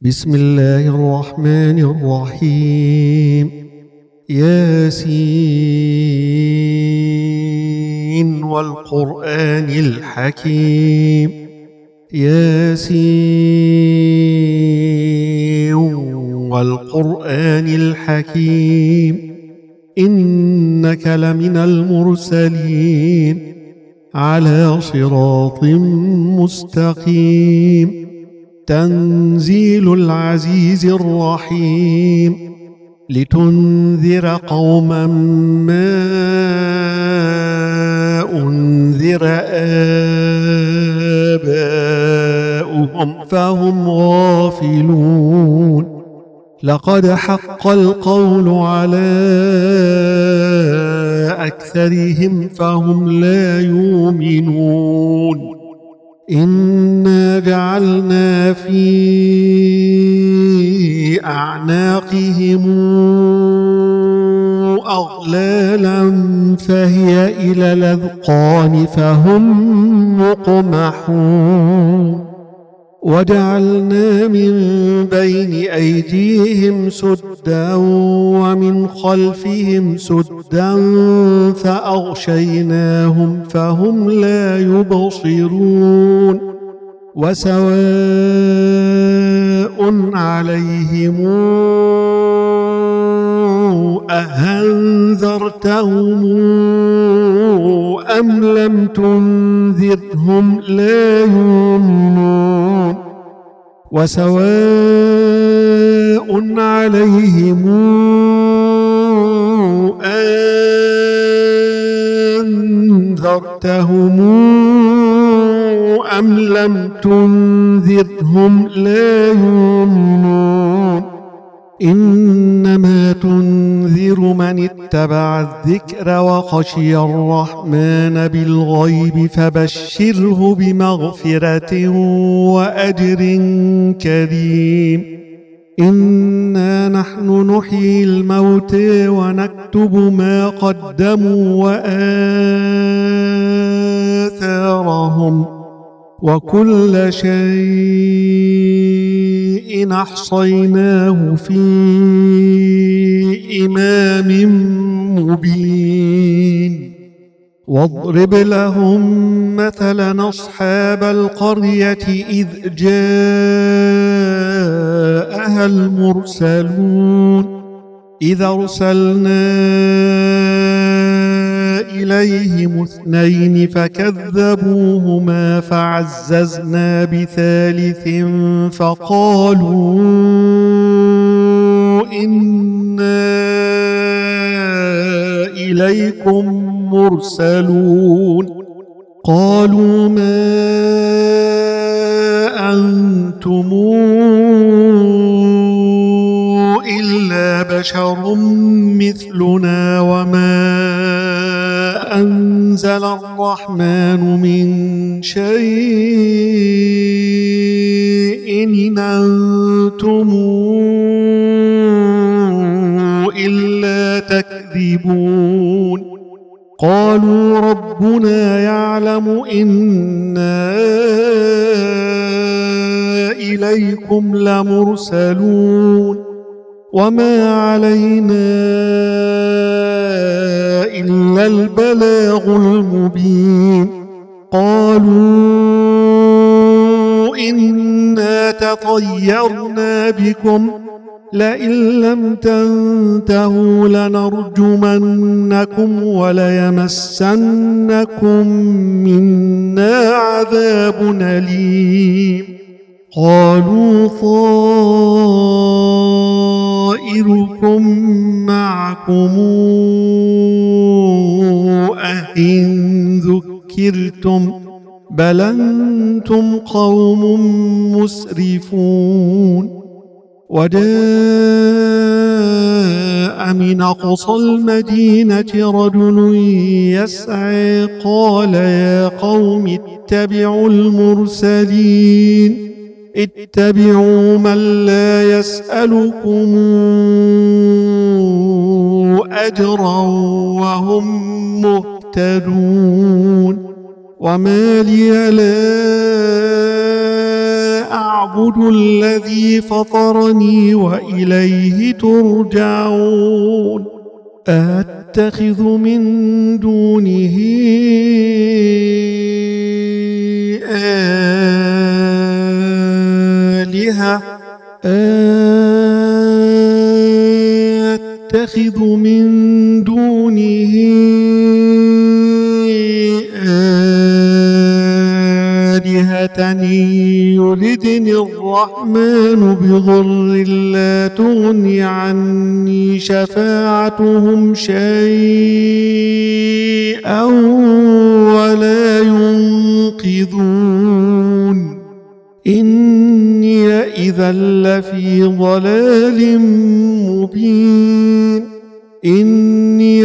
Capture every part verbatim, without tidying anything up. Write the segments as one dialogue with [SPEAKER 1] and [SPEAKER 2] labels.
[SPEAKER 1] بسم الله الرحمن الرحيم. ياسين والقرآن الحكيم. ياسين والقرآن الحكيم إنك لمن المرسلين على صراط مستقيم. تنزيل العزيز الرحيم لتنذر قوما ما أنذر آباؤهم فهم غافلون. لقد حق القول على أكثرهم فهم لا يؤمنون. إنا جعلنا في أعناقهم أغلالا فهي إلى الأذقان فهم مقمحون. وجعلنا من بين أيديهم سدا ومن خلفهم سدا فأغشيناهم فهم لا يبصرون. وسواء عليهم أأنذرتهم أم لم تنذرهم لا يؤمنون. وسواء عليهم أنذرتهم أم لم تنذرهم لا يؤمنون. إنما تنذر من اتبع الذكر وخشي الرحمن بالغيب فبشره بمغفرة وأجر كريم. إنا نحن نحيي الموتى ونكتب ما قدموا وآثارهم وكل شيء أحصيناه في إمام مبين. واضرب لهم مثلا أصحاب القرية إذ جاءها المرسلون. إذ أرسلنا إليهم اثنين فكذبوهما فعززنا بثالث فقالوا إنا إليكم مرسلون. قالوا ما أنتم إلا بشر مثلنا وما أنزل الرحمن من شيء إن أنتم إلا تكذبون. قالوا ربنا يعلم إنا إليكم لمرسلون وما علينا إلا البلاغ المبين. قالوا إنا تطيرنا بكم لئن لم تنتهوا لنرجمنكم وليمسنكم منا عذاب أليم. قالوا طائركم معكم أئن ذكرتم بل أنتم قوم مسرفون. وجاء من أقصى المدينة رجل يسعى قال يا قوم اتبعوا المرسلين اتبعوا من لا يسألكم أجرا وهم مهتدون. وما لي لا أعبد الذي فطرني وإليه ترجعون أتخذ من دونه آلهة أتخذ من دونه آلهة يردني الرحمن بضر لا تغني عني شفاعتهم شيئا ولا ينقذون إني إذا لفي ضلال مبين إني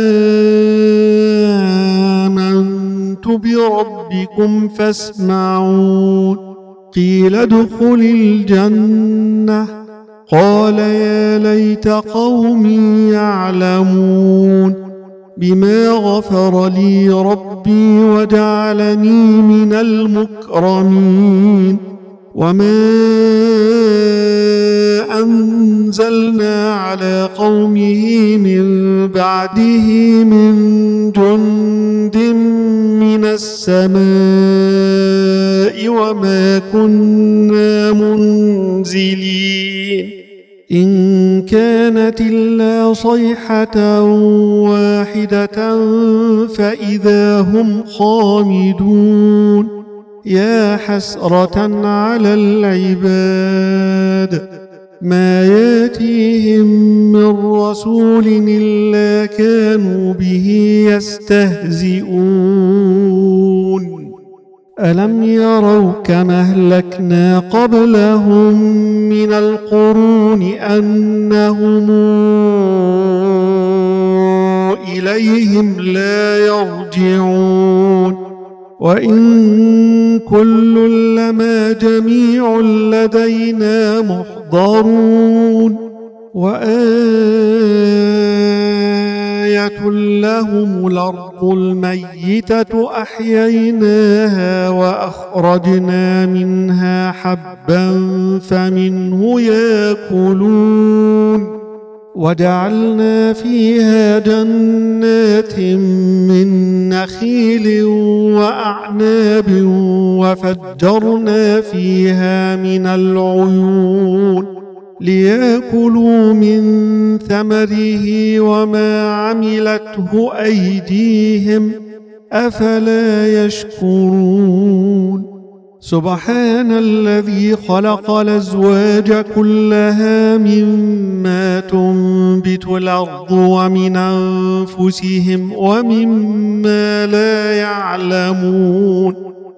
[SPEAKER 1] آمنت بربكم فاسمعون قيل ادخل الجنة قال يا ليت قومي يعلمون بما غفر لي ربي وجعلني من المكرمين وما أنزلنا على قومه من بعده من جند من السماء وما كنا منزلين إن كانت إلا صيحة واحدة فإذا هم خامدون يا حسرة على العباد ما ياتيهم من رسول إلا كانوا به يستهزئون ألم يروا كما أهلكنا قبلهم من القرون أنهم إليهم لا يرجعون وإن كل لما جميع لدينا محضرون وآية لهم الأرض الميتة أحييناها وأخرجنا منها حبا فمنه يأكلون وجعلنا فيها جنات من نخيل وأعناب وفجرنا فيها من العيون ليأكلوا من ثمره وما عملته أيديهم أفلا يشكرون سبحان الذي خلق الأزواج كلها مما تنبت الأرض ومن أنفسهم ومما لا يعلمون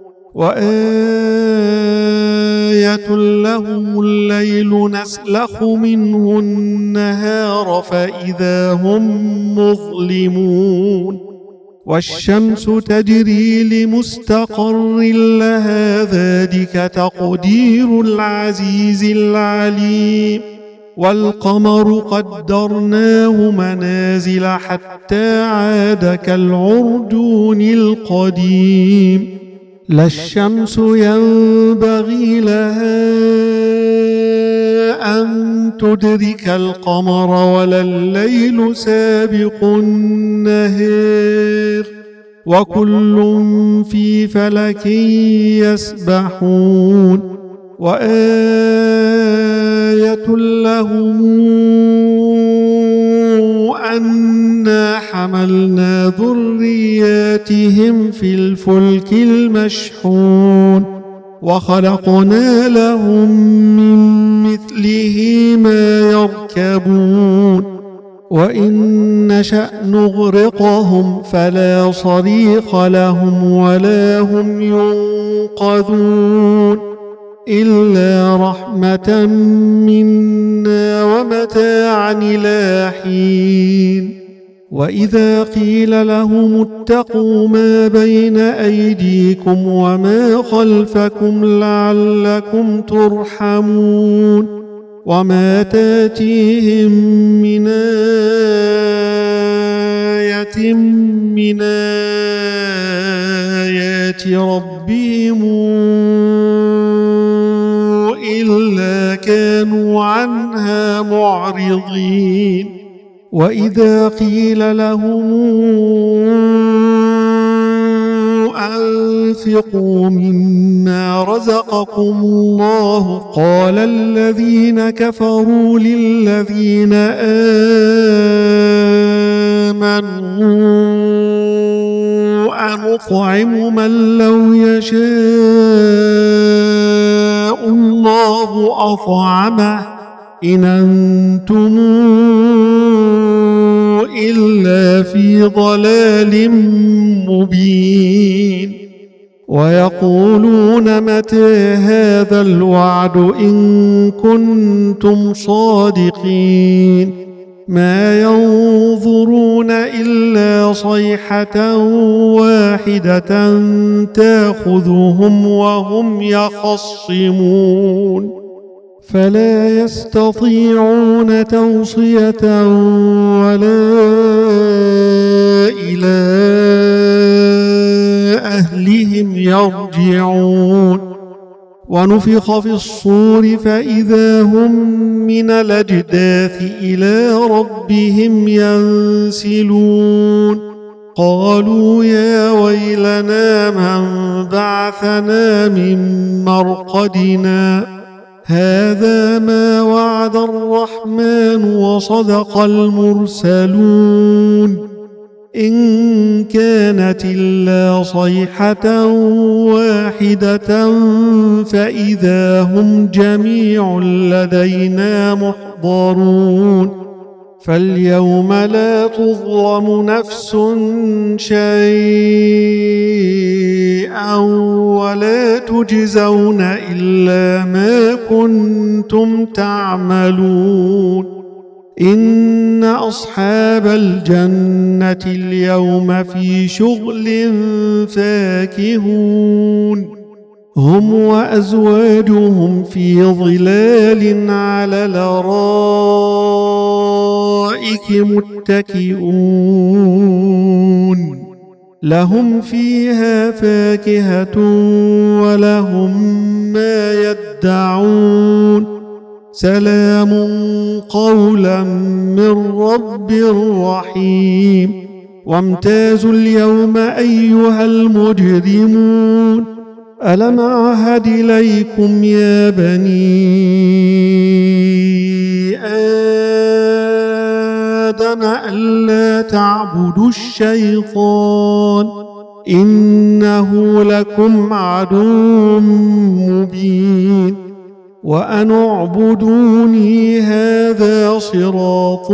[SPEAKER 1] وآية لهم الليل نسلخ منه النهار فإذا هم مظلمون والشمس تجري لمستقر لها ذلك تقدير العزيز العليم والقمر قدرناه منازل حتى عاد كالعرجون القديم لا الشمس ينبغي لها أن تدرك القمر ولا الليل سابق النهار وكل في فلك يسبحون وآية لهم أنا حملنا ذرياتهم في الفلك المشحون وخلقنا لهم من مثله ما يركبون وإن نشأ نغرقهم فلا صريخ لهم ولا هم ينقذون إلا رحمة منا ومتاعا إلى حين وإذا قيل لهم اتقوا ما بين أيديكم وما خلفكم لعلكم ترحمون وما تاتيهم من آية من آيات ربهم كانوا عنها معرضين. وإذا قيل لهم أنفقوا مما رزقكم الله قال الذين كفروا للذين آمنوا أنطعم من لو يشاء الله أطعمه إن أنتم إلا في ضلال مبين. ويقولون متى هذا الوعد إن كنتم صادقين ما ينظرون إلا صيحة واحدة تأخذهم وهم يخصمون فلا يستطيعون توصية ولا إلى أهلهم يرجعون. ونفخ في الصور فإذا هم من الأجداث إلى ربهم ينسلون قالوا يا ويلنا من بعثنا من مرقدنا هذا ما وعد الرحمن وصدق المرسلون إن كانت إلا صيحة واحدة فإذا هم جميع لدينا محضرون. فاليوم لا تظلم نفس شيئا ولا تجزون إلا ما كنتم تعملون. إن أصحاب الجنة اليوم في شغل فاكهون هم وأزواجهم في ظلال على الأرائك متكئون لهم فيها فاكهة ولهم ما يدعون سلام قولا من رب رحيم. وامتازوا اليوم أيها المجرمون ألم أعهد إليكم يا بني آدم ألا تعبدوا الشيطان إنه لكم عدو مبين وأن اعبدوني هذا صراط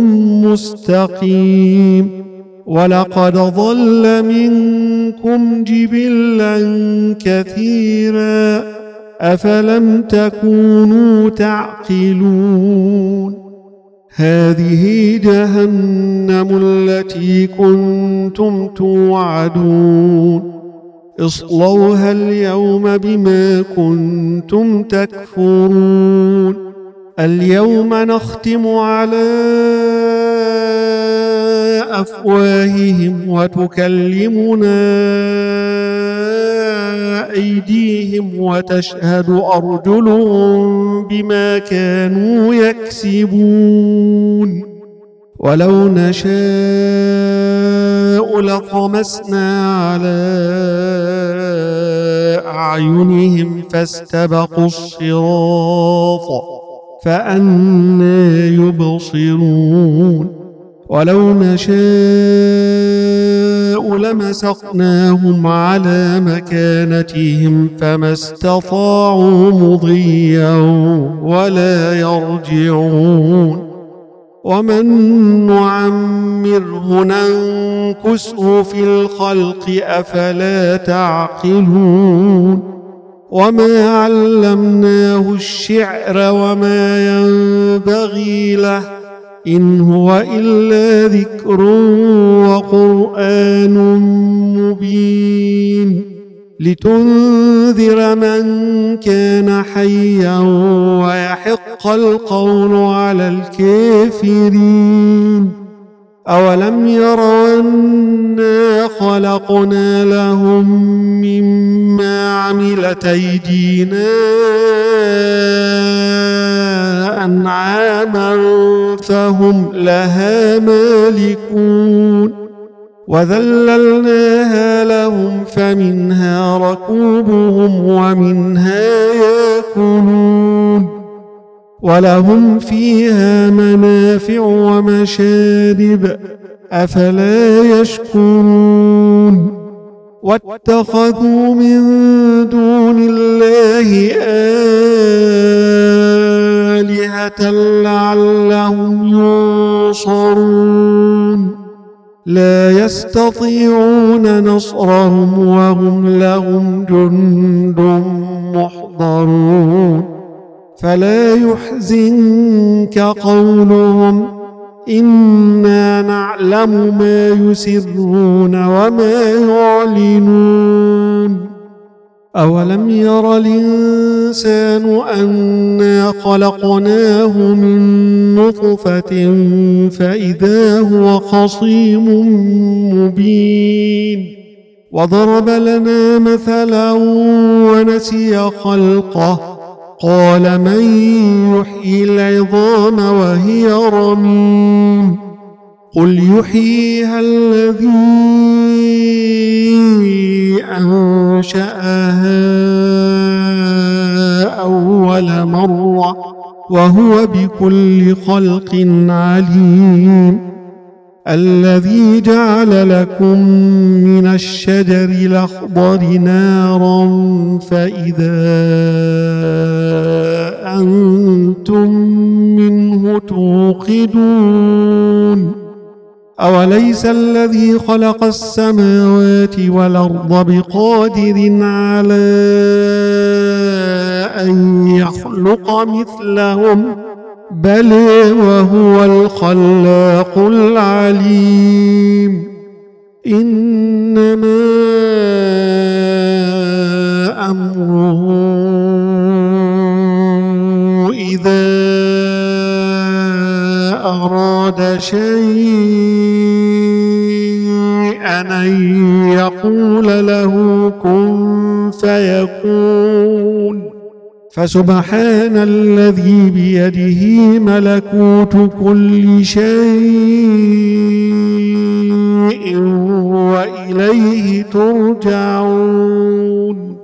[SPEAKER 1] مستقيم. ولقد ضل منكم جبلا كثيرا أفلم تكونوا تعقلون. هذه جهنم التي كنتم توعدون اصلوها اليوم بما كنتم تكفرون. اليوم نختم على أفواههم وتكلمنا أيديهم وتشهد أرجلهم بما كانوا يكسبون. ولو نشاء لطمسنا على أعينهم فاستبقوا الصراط فأنى يبصرون. ولو نشاء لمسخناهم على مكانتهم فما استطاعوا مضيا ولا يرجعون. ومن نعمره ننكسه في الخلق أفلا تعقلون. وما علمناه الشعر وما ينبغي له إن هو إلا ذكر وقرآن مبين لتنذر من كان حيا ويحق القول على الكافرين. أولم يروا أنا خلقنا لهم مما عملت أيدينا أنعاما فهم لها مالكون وذللناها لهم فمنها ركوبهم ومنها يأكلون ولهم فيها منافع ومشارب أفلا يشكرون واتخذوا من دون الله آلهة لعلهم ينصرون لا يستطيعون نصرهم وهم لهم جند محضرون فلا يحزنك قولهم إنا نعلم ما يسرون وما يعلنون أولم ير الإنسان أنا خلقناه من نطفة فإذا هو خصيم مبين وضرب لنا مثلا ونسي خلقه قال من يحيي العظام وهي رميم قل يحييها الذي أنشأها أول مرة وهو بكل خلق عليم الذي جعل لكم من الشجر الأخضر نارا فإذا أنتم منه توقدون أوليس الذي خلق السماوات والأرض بقادر على أن يخلق مثلهم بل وهو الخلاق العليم إنما أمره إذا أراد شيئا أن يقول له كن فيكون فسبحان الذي بيده ملكوت كل شيء وإليه ترجعون